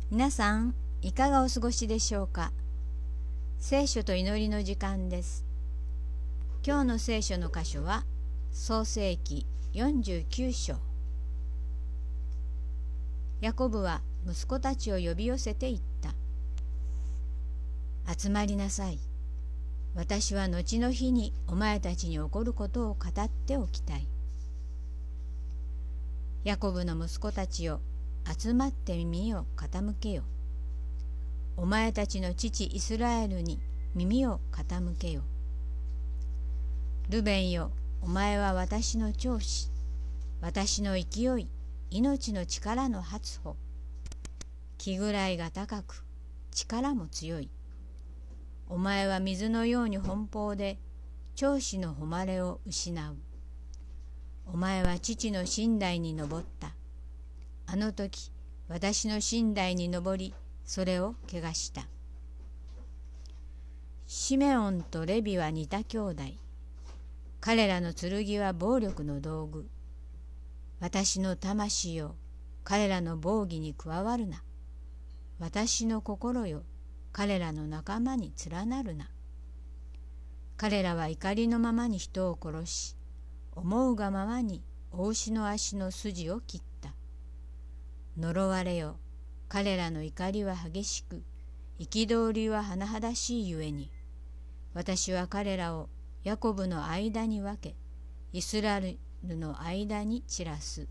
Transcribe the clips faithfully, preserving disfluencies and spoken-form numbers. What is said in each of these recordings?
皆さんいかがお過ごしでしょうか。聖書と祈りの時間です。今日の聖書の箇所は創世記よんじゅうきゅう章。ヤコブは息子たちを呼び寄せて言った。集まりなさい。私は後の日にお前たちに起こることを語っておきたい。ヤコブの息子たちよ、集まって耳を傾けよ。お前たちの父イスラエルに耳を傾けよ。ルベンよ、お前は私の長子、私の勢い、命の力の初歩。気ぐらいが高く、力も強い。お前は水のように奔放で、長子の誉れを失う。お前は父の寝台に登った。あの時、私の寝台に登り、それを汚した。シメオンとレビは似た兄弟。彼らの剣は暴力の道具。私の魂よ、彼らの防御に加わるな。私の心よ、彼らの仲間に連なるな。彼らは怒りのままに人を殺し、思うがままにお牛の足の筋を切った。呪われよ、彼らの怒りは激しく、憤りは甚だしいゆえに、私は彼らをヤコブの間に分け、イスラエルの間に散らす。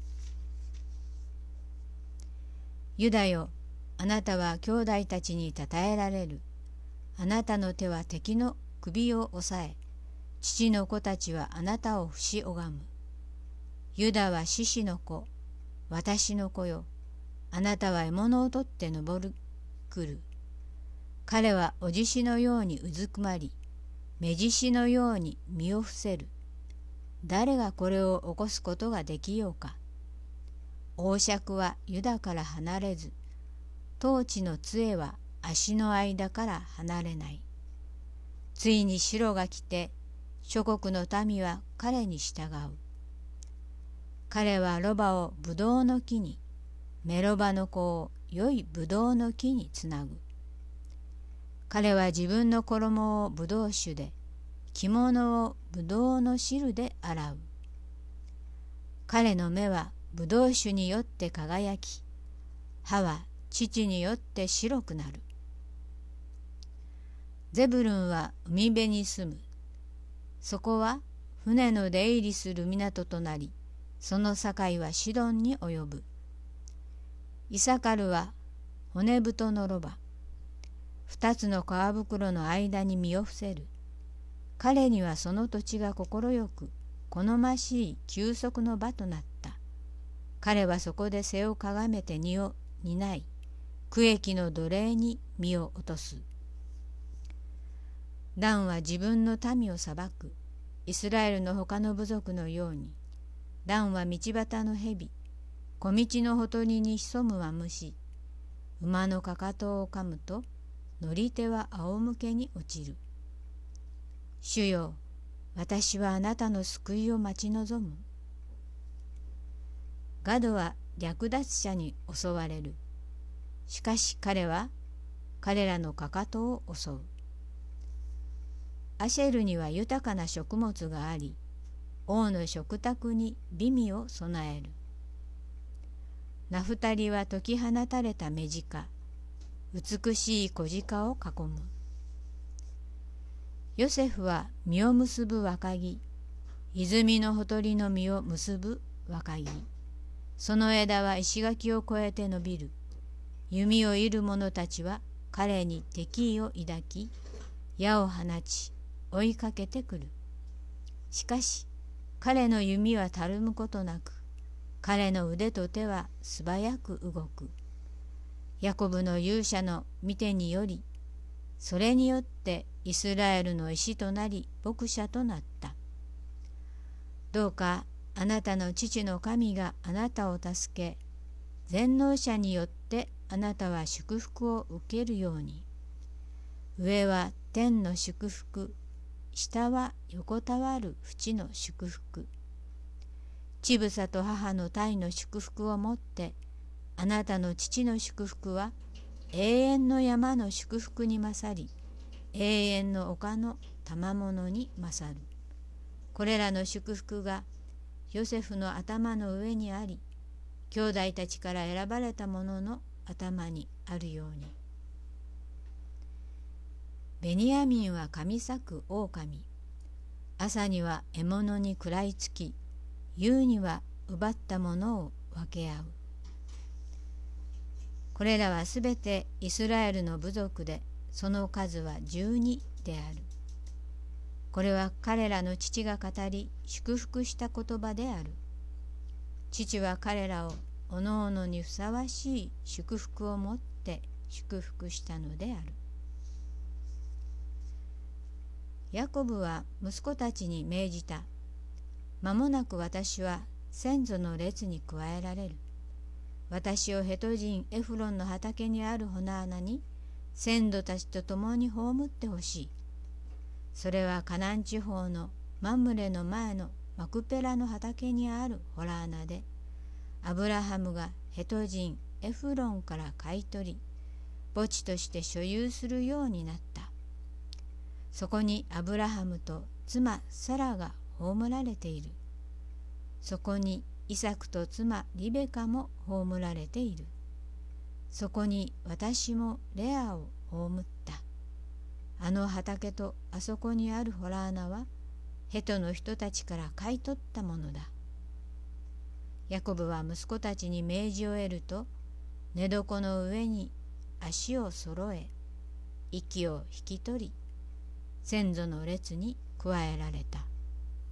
ユダよ、あなたは兄弟たちにたたえられる。あなたの手は敵の首を押さえ、父の子たちはあなたを不し拝む。ユダは獅子の子、私の子よ。あなたは獲物を取って登る来る。彼はお獅子のようにうずくまり、目獅子のように身を伏せる。誰がこれを起こすことができようか。王爵はユダから離れず、統治の杖は足の間から離れない。ついに白が来て、諸国の民は彼に従う。彼はロバをブドウの木に、メロバの子を良いブドウの木につなぐ。彼は自分の衣をブドウ酒で、着物をブドウの汁で洗う。彼の目はブドウ酒によって輝き、歯は乳によって白くなる。ゼブルンは海辺に住む。そこは船の出入りする港となり、その境はシドンに及ぶ。イサカルは骨太のロバ。二つの皮袋の間に身を伏せる。彼にはその土地が快く、好ましい休息の場となった。彼はそこで背をかがめて荷を担い、区域の奴隷に身を落とす。ダンは自分の民を裁く。イスラエルの他の部族のように。ダンは道端の蛇、小道のほとりに潜むは虫。馬のかかとを噛むと、乗り手は仰向けに落ちる。主よ、私はあなたの救いを待ち望む。ガドは略奪者に襲われる。しかし彼は彼らのかかとを襲う。アシェルには豊かな食物があり、王の食卓に美味を備える。ナフタリは解き放たれた目近、美しい小鹿を囲む。ヨセフは実を結ぶ若木、泉のほとりの実を結ぶ若木。その枝は石垣を越えて伸びる。弓を射る者たちは彼に敵意を抱き、矢を放ち追いかけてくる。しかし彼の弓はたるむことなく、彼の腕と手は素早く動く。ヤコブの勇者の御手により、それによってイスラエルの石となり牧者となった。どうかあなたの父の神があなたを助け、全能者によってあなたは祝福を受けるように。上は天の祝福、下は横たわる淵の祝福。乳房と母の胎の祝福をもって、あなたの父の祝福は永遠の山の祝福に勝り、永遠の丘の賜物に勝る。これらの祝福がヨセフの頭の上にあり、兄弟たちから選ばれた者の頭にあるように。ベニヤミンは噛み裂く狼、朝には獲物に食らいつき、夕には奪ったものを分け合う。これらはすべてイスラエルの部族で、その数は十二である。これは彼らの父が語り祝福した言葉である。父は彼らをおのおのにふさわしい祝福をもって祝福したのである。ヤコブは息子たちに命じた。間もなく私は先祖の列に加えられる。私をヘト人エフロンの畑にあるホナ穴に先祖たちと共に葬ってほしい。それはカナン地方のマンムレの前のマクペラの畑にあるホラ穴で、アブラハムがヘト人エフロンから買い取り、墓地として所有するようになった。そこにアブラハムと妻サラが葬られている。そこにイサクと妻リベカも葬られている。そこに私もレアを葬った。あの畑とあそこにあるホラ穴はヘトの人たちから買い取ったものだ。ヤコブは息子たちに命じを得ると、寝床の上に足を揃え、息を引き取り、先祖の列に加えられた。